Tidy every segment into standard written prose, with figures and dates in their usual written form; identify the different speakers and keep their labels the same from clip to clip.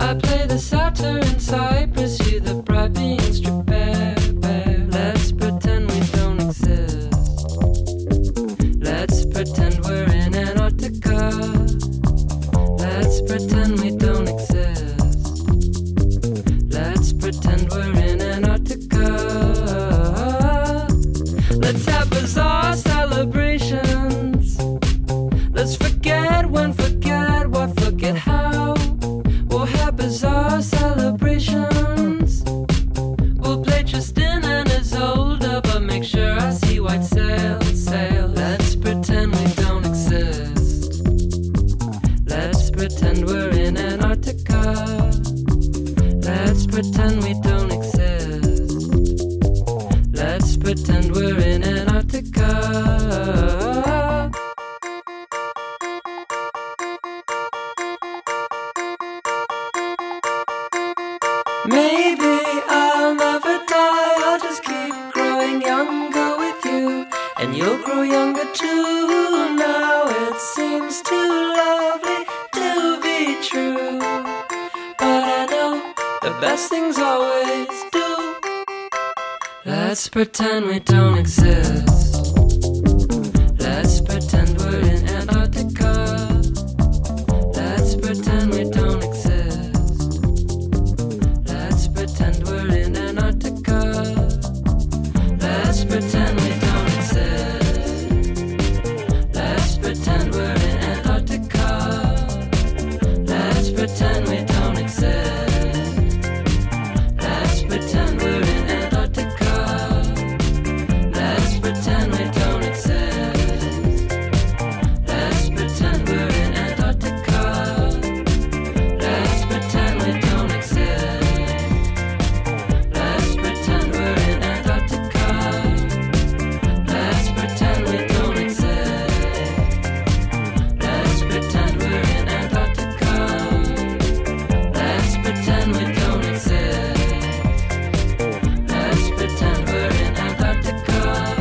Speaker 1: Pretend we don't exist. Let's pretend we're in Antarctica. Let's pretend we don't exist. Let's pretend we're in Antarctica. Let's pretend we don't exist. Let's pretend we're in Antarctica. Let's pretend we don't exist. Let's pretend we're in Antarctica. Let's pretend we don't exist. Let's pretend we're in Antarctica. Let's pretend we don't exist. Let's pretend we're in Antarctica. Let's pretend we don't exist. Let's pretend we're in Antarctica. Let's pretend we don't exist. Let's pretend we're in Antarctica.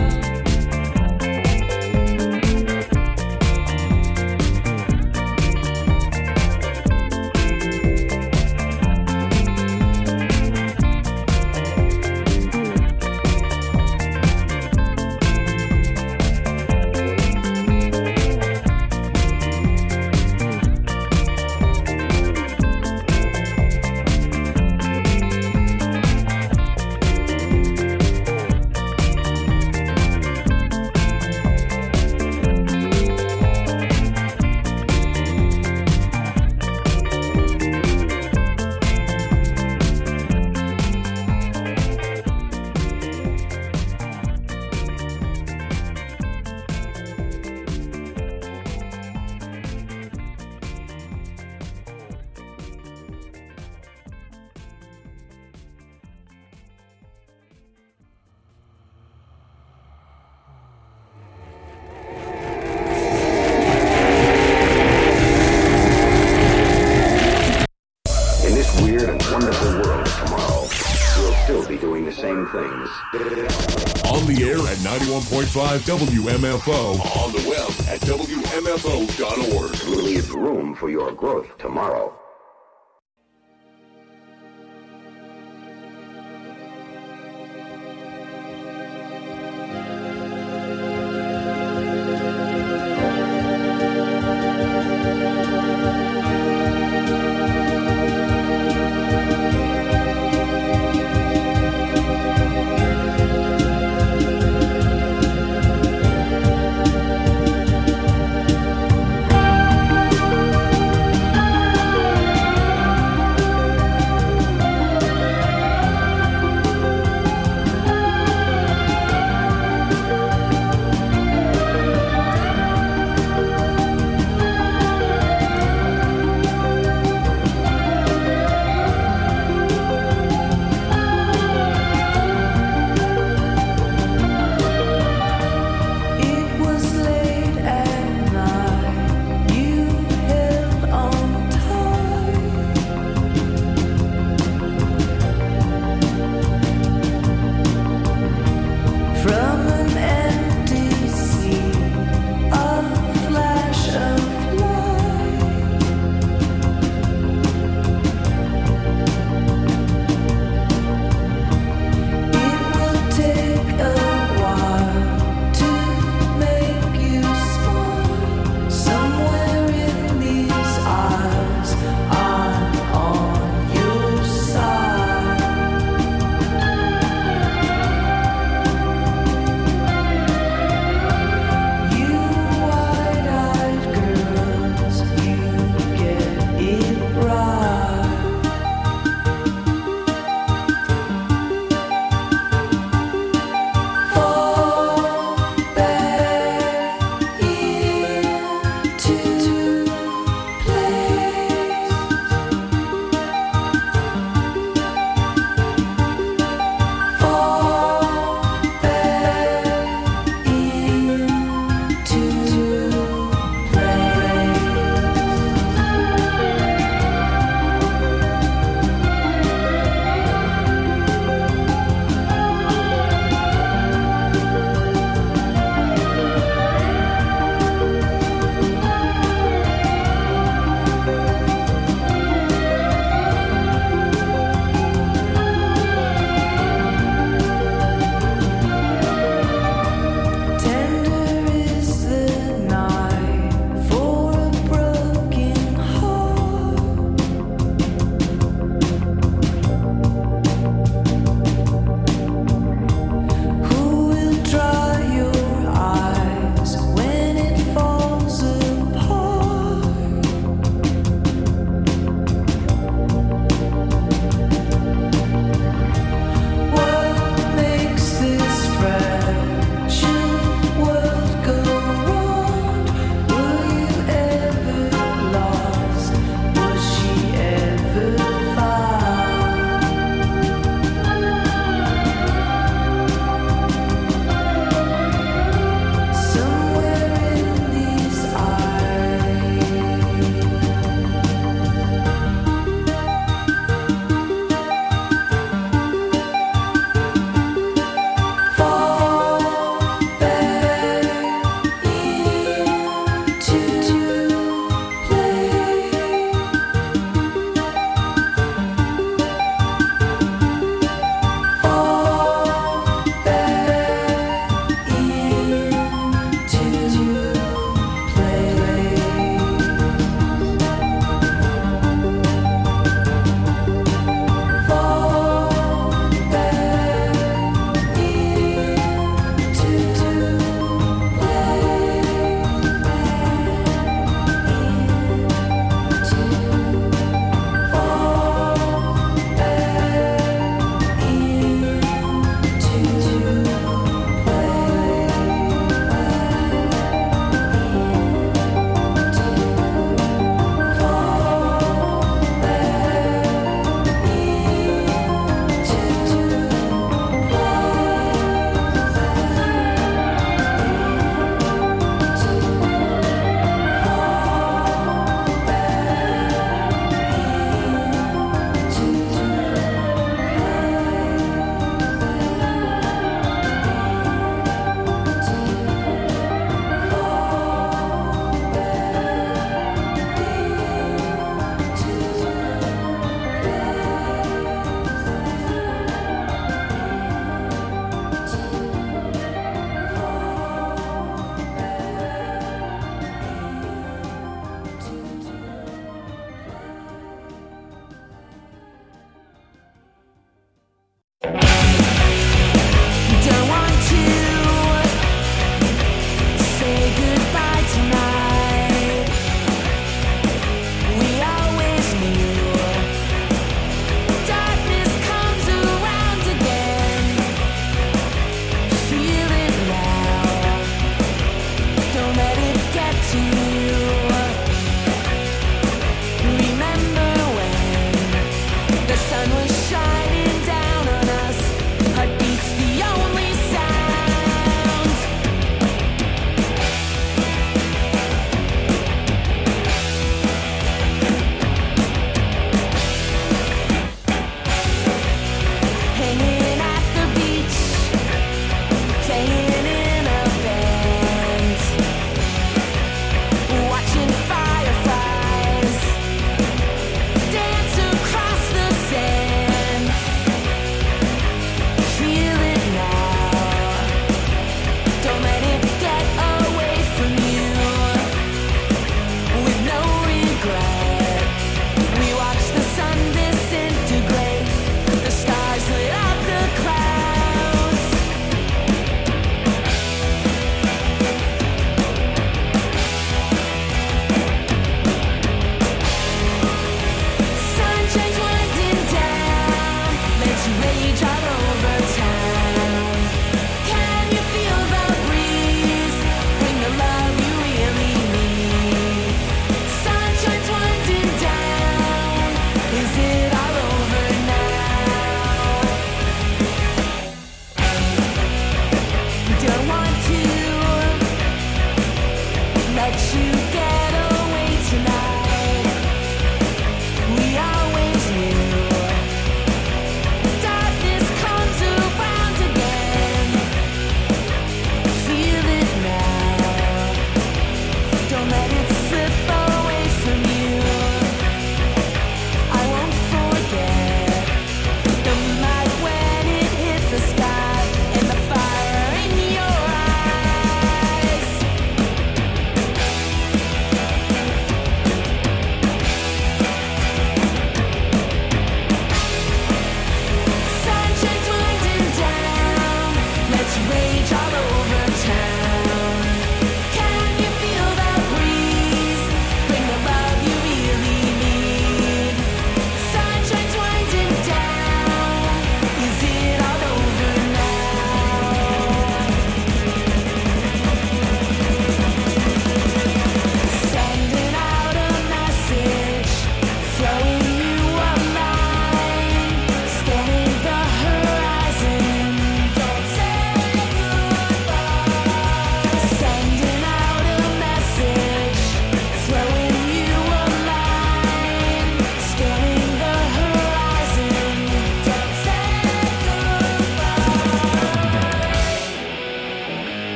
Speaker 2: In this weird and wonderful world of tomorrow, we'll still be doing the same things.
Speaker 3: On the air at 91.5 WMFO. On the web at WMFO.org.
Speaker 2: We'll leave room for your growth tomorrow.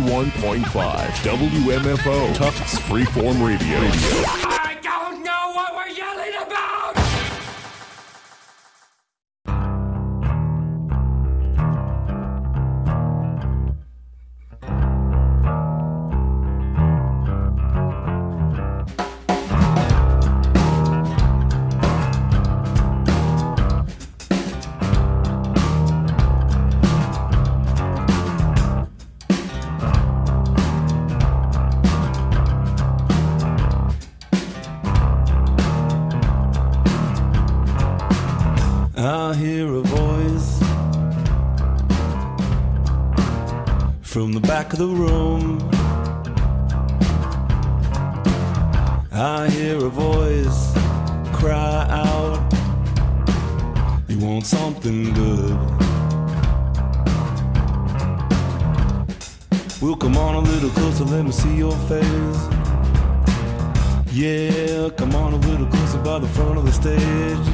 Speaker 3: 91.5 WMFO, Tufts Freeform Radio.
Speaker 1: I don't know what we're yelling about!
Speaker 4: I hear a voice from the back of the room. I hear a voice cry out, you want something good. Well, come on a little closer, let me see your face. Yeah, come on a little closer by the front of the stage.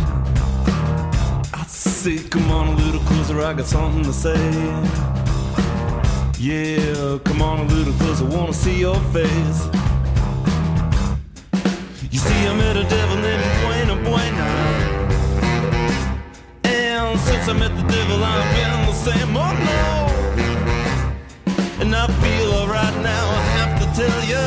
Speaker 4: Say, come on a little closer, I got something to say. Yeah, come on a little closer, wanna see your face. You see, I met a devil named Buena Buena, and since I met the devil, I've been the same, oh no. And I feel alright now, I have to tell you,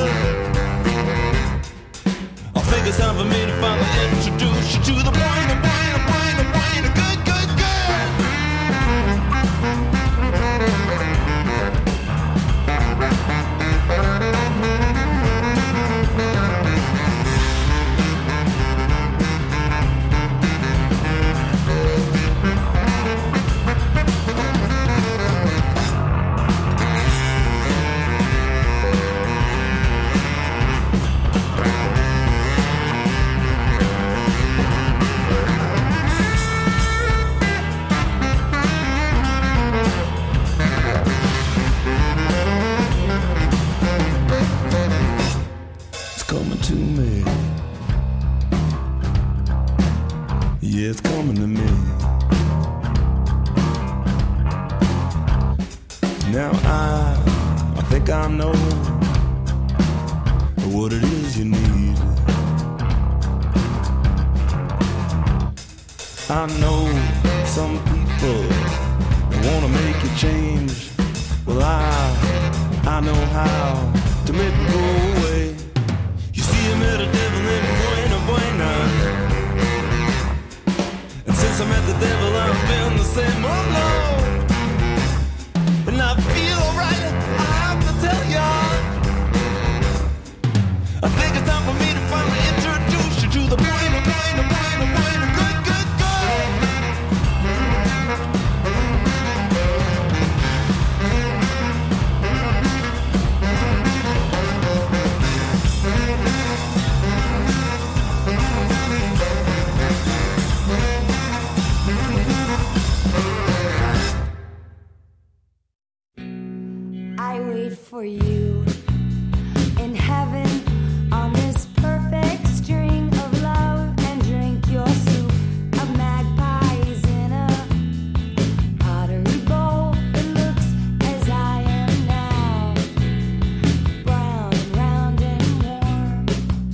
Speaker 4: I think it's time for me to finally introduce you to the Buena Buena Buena Buena good, good, good. It's coming to me. Now I think I know what it is you need. I know some people wanna make you change. Well, I know how to make it go away. You see, I met a devil named Buena Buena, and since I met the devil, I've been the same, oh no. And I feel alright, I have to tell ya, I think it's time for me to finally introduce you to the Buena Buena Buena Buena good, good, good.
Speaker 5: I wait for you in heaven on this perfect string of love and drink your soup of magpies in a pottery bowl. It looks as I am now, brown, round and warm.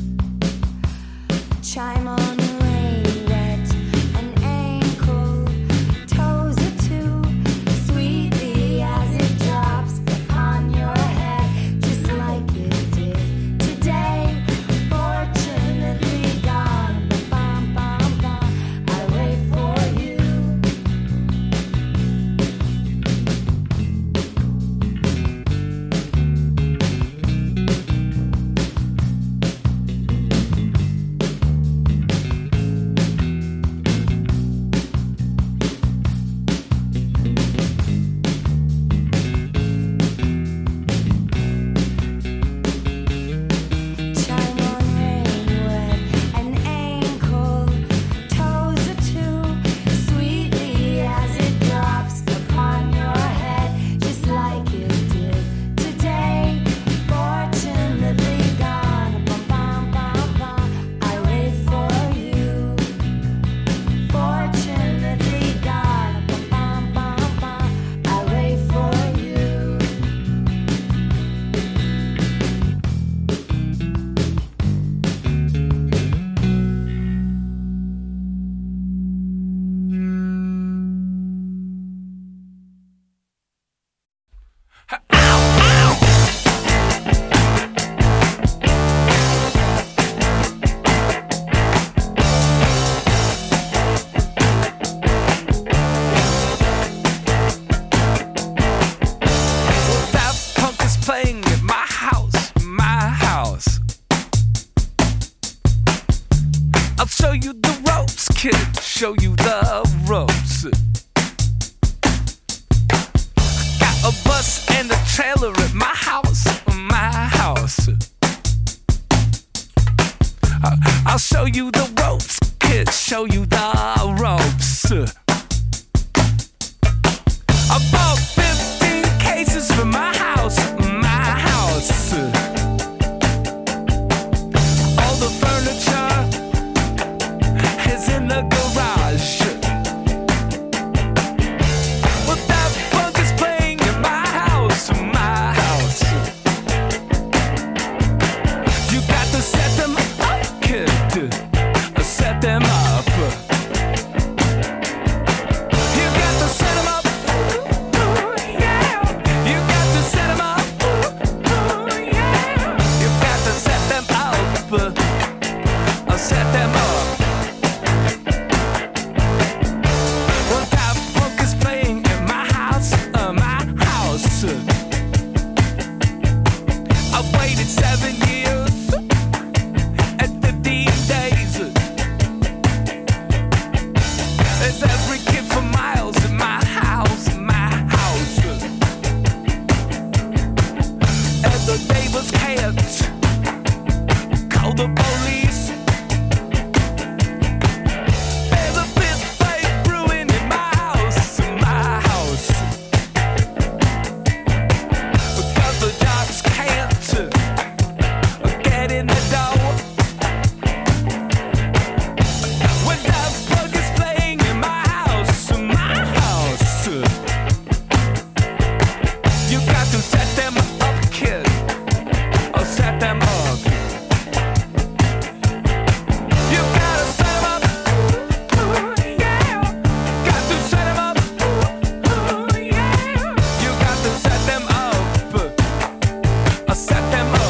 Speaker 5: Chime on the rain, wet and ankle, toes are too sweetly as it drops on your head.
Speaker 6: trailer at my house, I'll show you the ropes, kid, show you the ropes. I bought 15 cases for my house. All the furniture is in the garage. But that funk is playing in my house. You got to set them up, kid. Set them up. You got to set them up. Yeah. You got to set them up. Yeah. You got to set them up. Set them up. Well, that funk is playing in my house. I waited 7 years and 15 days. There's every kid for miles in my house. And the neighbors can't call the police. There's a big fight brewing in my house. Because the dogs can't get in the door. When that plug is playing in my house. You got to set them up, kid. Or set them up. You gotta set them up. Yeah. Got to set them up. Yeah. You got to set them up. Set them up.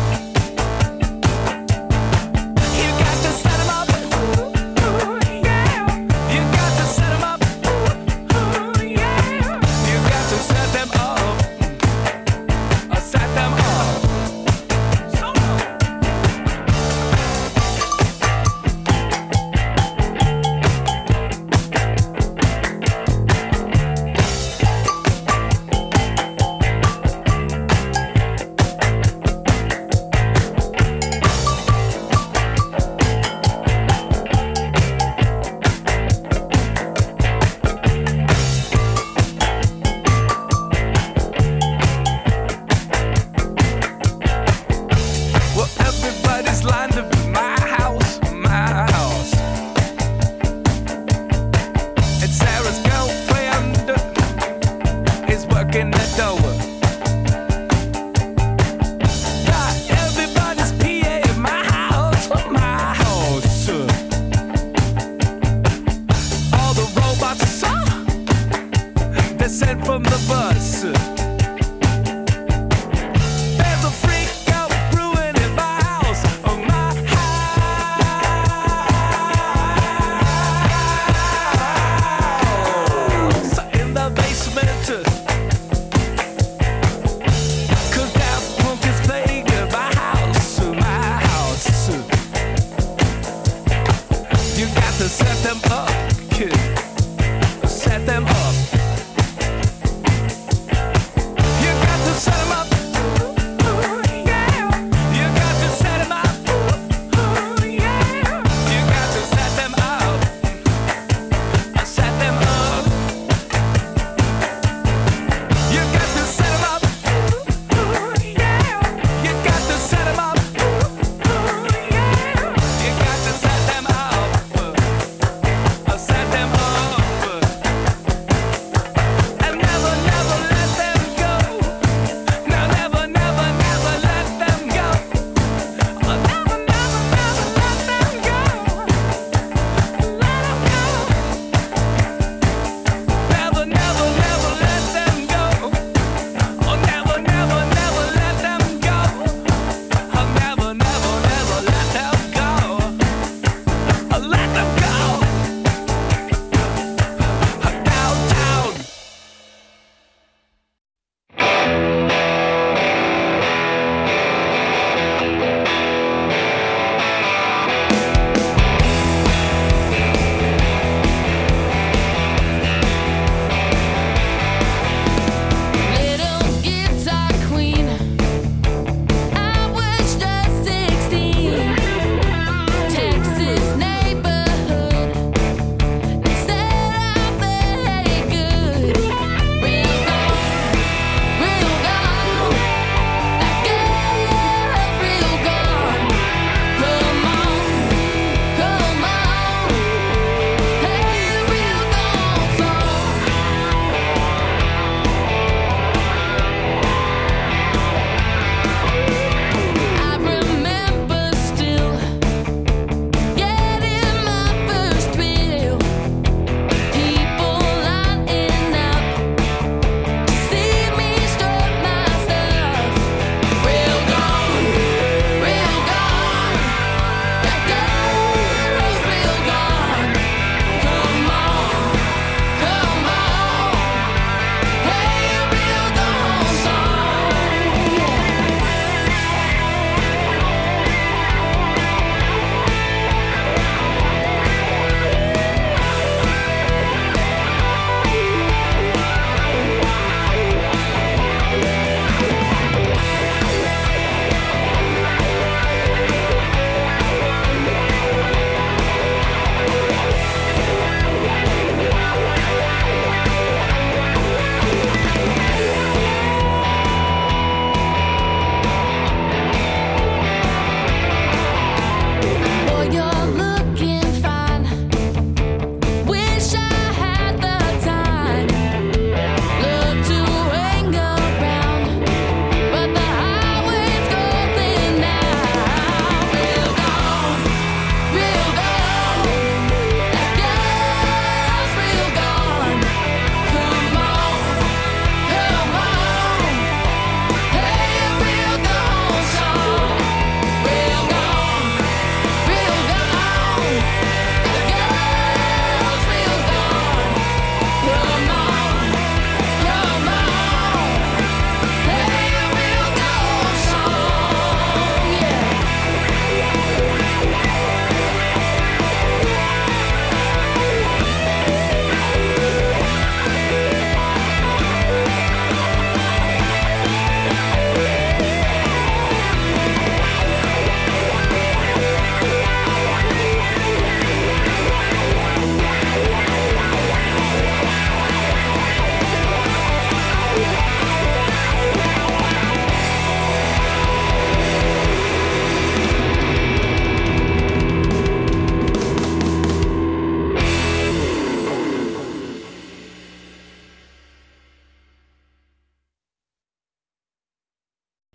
Speaker 6: You got to set them up. Yeah. You got to set them up. Yeah. You got to set them up. Set them up. Well, everybody's lined up in my house. And Sarah's girlfriend is working the door. Got everybody's PA in my house. All the robots they're sent from the bus. There's a freak out brewing in my house. In the basement.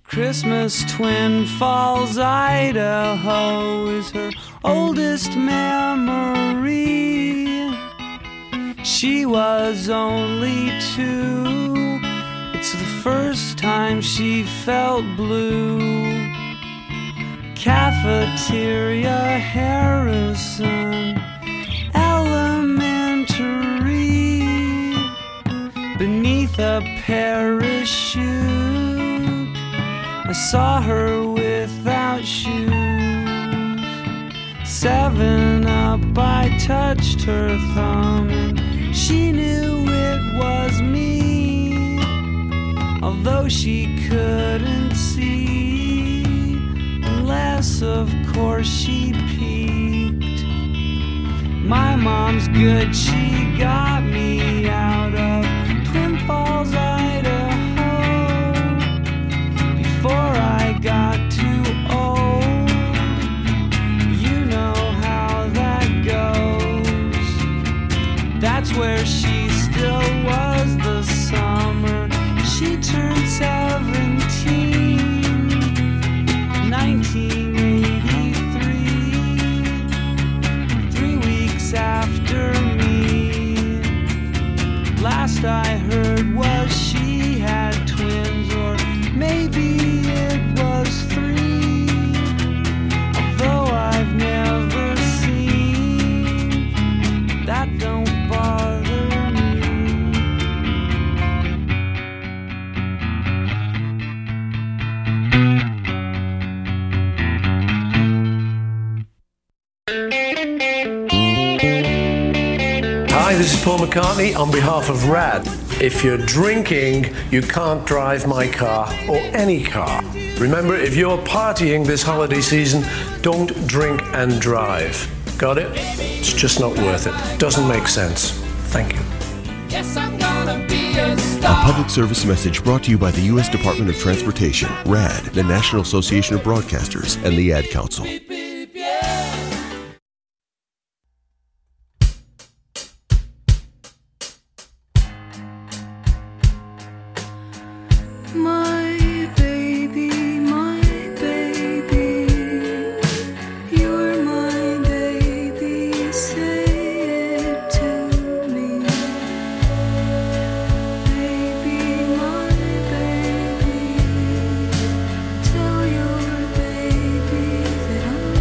Speaker 7: Christmas, Twin Falls, Idaho is her oldest memory. She was only 2. It's the first time she felt blue. Cafeteria, Harrison Elementary. Beneath a parachute, I saw her without shoes. 7-Up, I touched her thumb and she knew it was me, although she couldn't see, unless of course she peeked. My mom's good, she got me out of Twin Falls, Idaho, before I got too old. You know how that goes. That's where she still was the summer she turned 17, 1983, 3 weeks after me. Last I heard was she had twins, or maybe it was 3, although I've never seen. That don't bother me.
Speaker 8: Hi, this is Paul McCartney on behalf of RAD. If you're drinking, you can't drive my car or any car. Remember, if you're partying this holiday season, don't drink and drive. Got it? It's just not worth it. Doesn't make sense. Thank you.
Speaker 6: Yes, I'm gonna be a
Speaker 3: A
Speaker 6: star.
Speaker 3: public service message brought to you by the U.S. Department of Transportation, RAD, the National Association of Broadcasters, and the Ad Council.
Speaker 5: My baby, you're my baby, say it to me. Baby, my baby, tell your baby that I'm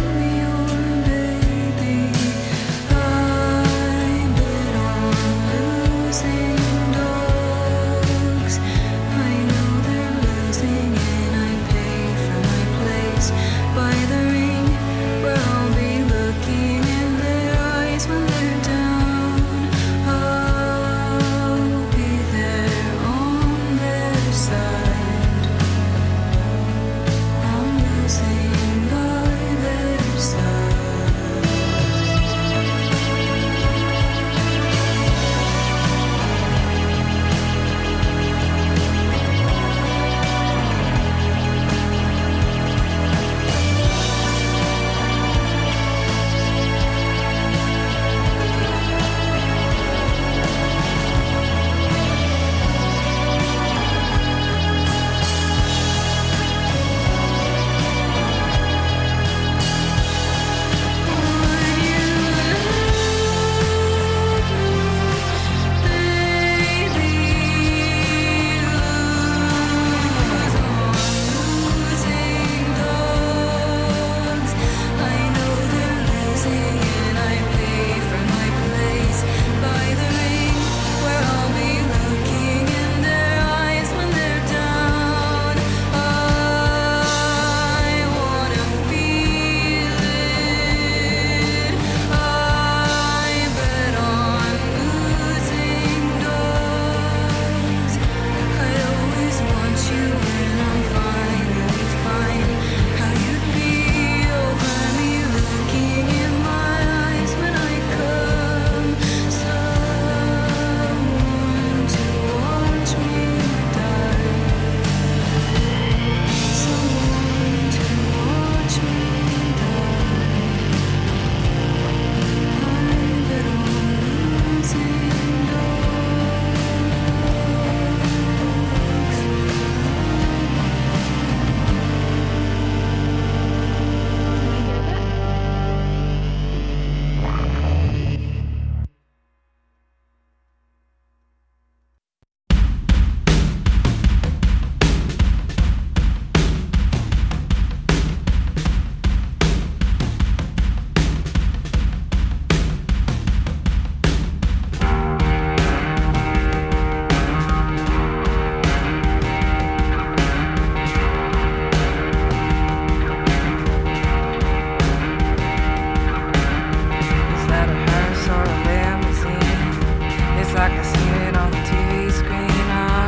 Speaker 9: like I seen it on the TV screen.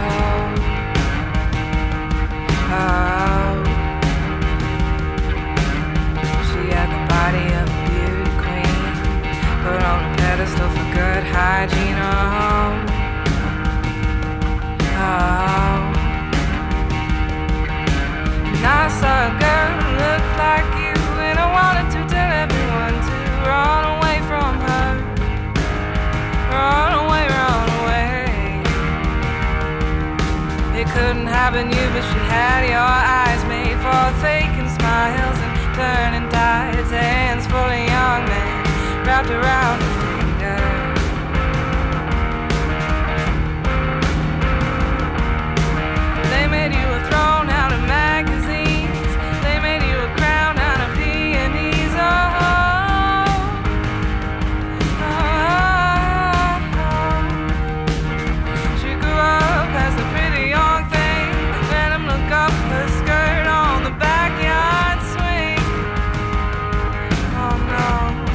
Speaker 9: Oh, she had the body of a beauty queen, put on a pedestal for good hygiene. And I saw a girl who looked like you, and I wanted to tell everyone to run away from her. Run away, run away. It couldn't happen to you, but she had your eyes made for faking smiles and turning tides. Hands full of young men wrapped around her finger. They made you a throne out of magazines. They made you a crown out of peonies. She grew up as a pretty young thing. Let him look up her skirt on the backyard swing. Oh no.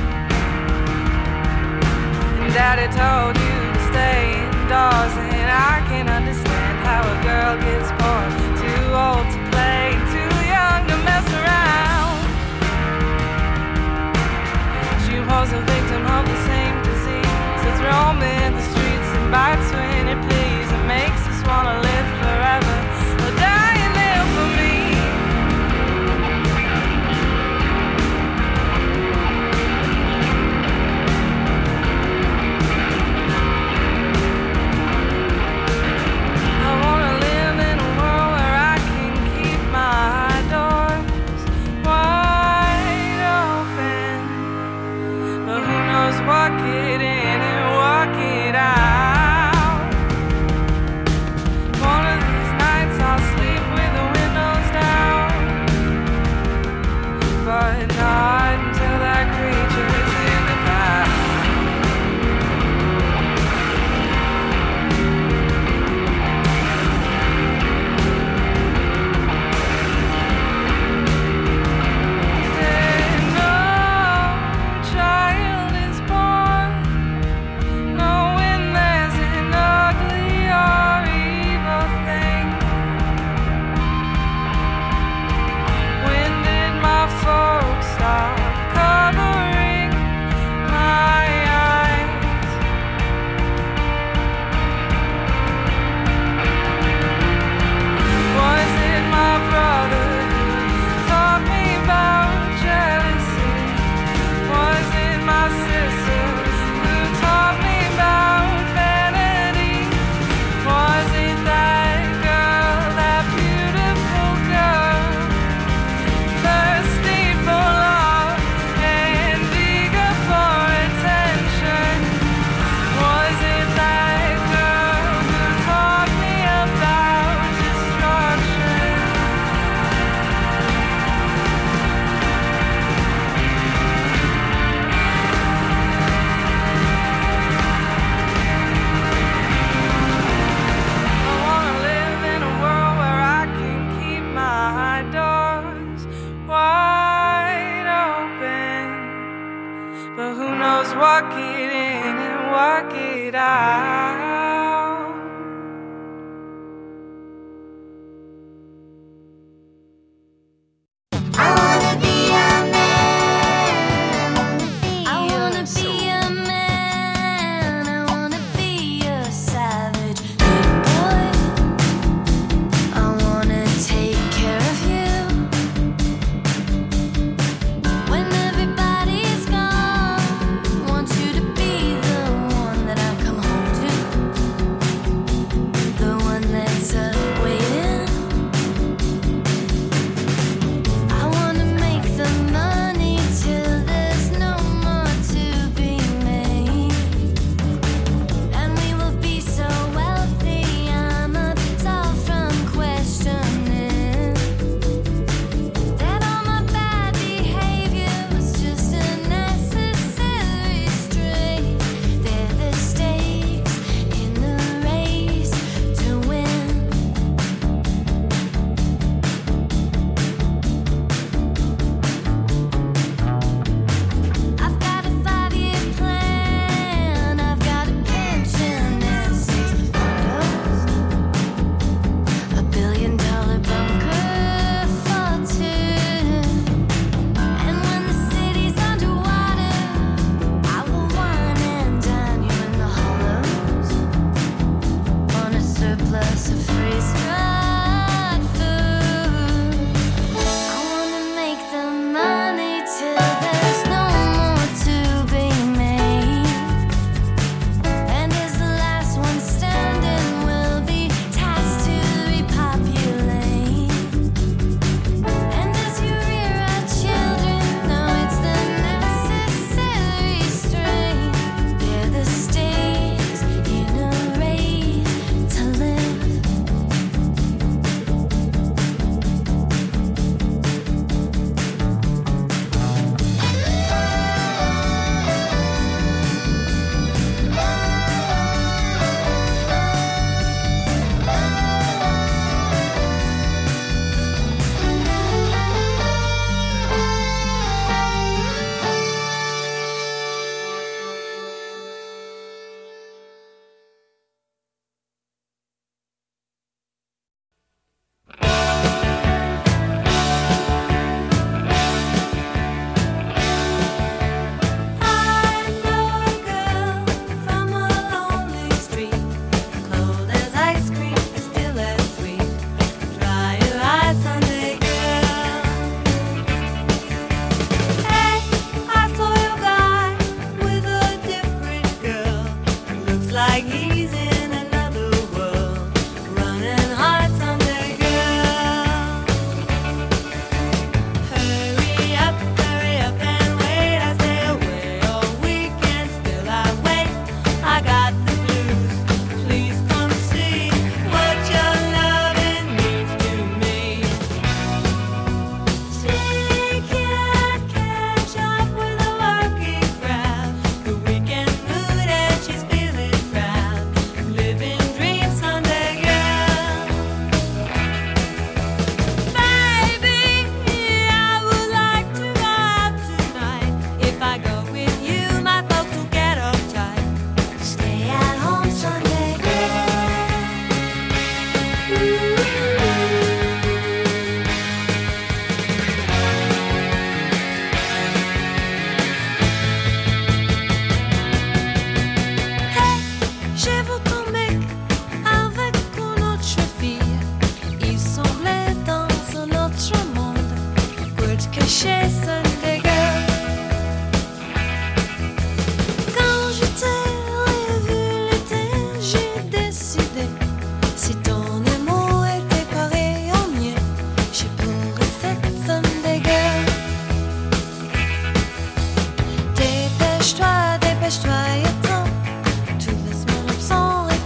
Speaker 9: And Daddy told you to stay indoors, and I can understand how a girl gets bored. Too old to play, too young to mess around. She was a victim of the same disease that's roaming the streets and bites when it pleases. It makes us wanna live forever or die and live for me. I wanna live in a world where I can keep my doors wide open, but who knows what get in and what get out.
Speaker 5: Dépêche-toi, dépêche-toi, et attends. Tout laisse mon absent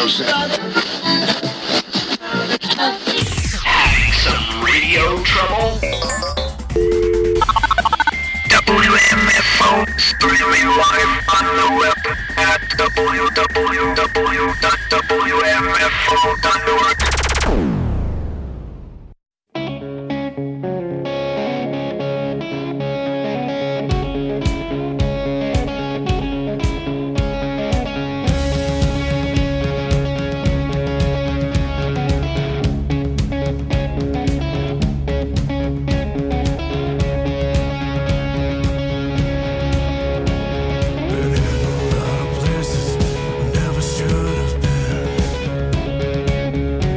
Speaker 10: Having some radio trouble? WMFO streaming live on the web at www.wmfo.org.
Speaker 4: Never should have been.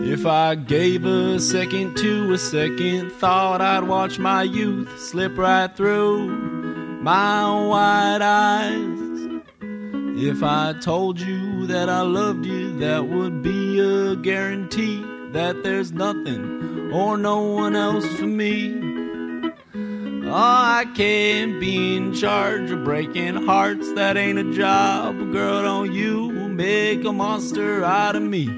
Speaker 11: If I gave a second to a second thought, I'd watch my youth slip right through my wide eyes. If I told you that I loved you, that would be a guarantee that there's nothing or no one else for me. Oh, I can't be in charge of breaking hearts, that ain't a job. Girl, don't you make a monster out of me.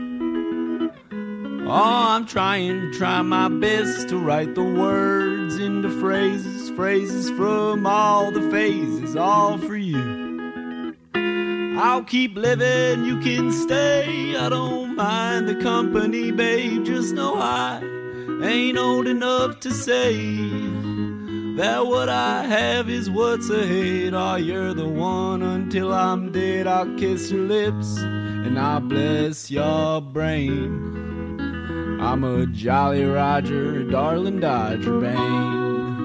Speaker 11: Oh, I'm trying my best to write the words into phrases, phrases from all the phases, all for you. I'll keep living, you can stay, I don't mind the company, babe. Just know I ain't old enough to say that what I have is what's ahead. Oh, you're the one until I'm dead. I'll kiss your lips and I'll bless your brain. I'm a Jolly Roger, darling Dodger Bane.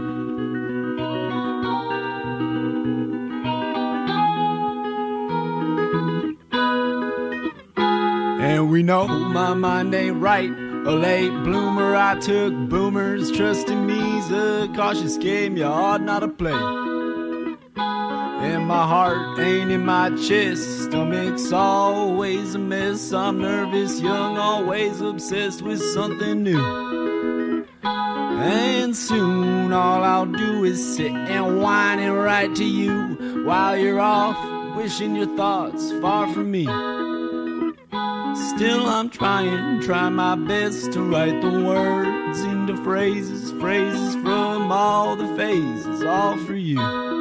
Speaker 11: And we know my mind ain't right, a late bloomer. I took boomers, trusting me's a cautious game you ought not to play. And my heart ain't in my chest, stomach's always a mess. I'm nervous, young, always obsessed with something new. And soon all I'll do is sit and whine and write to you while you're off, wishing your thoughts far from me. Still I'm trying my best to write the words into phrases, phrases from all the phases, all for you.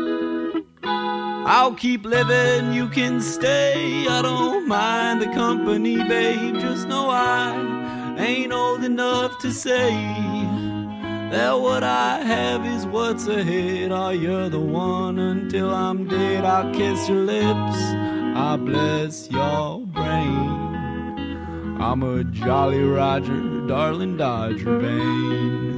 Speaker 11: I'll keep living, you can stay, I don't mind the company, babe. Just know I ain't old enough to say that what I have is what's ahead. Oh, you're the one until I'm dead. I'll kiss your lips, I'll bless your brain. I'm a Jolly Roger, darling Dodger Bane.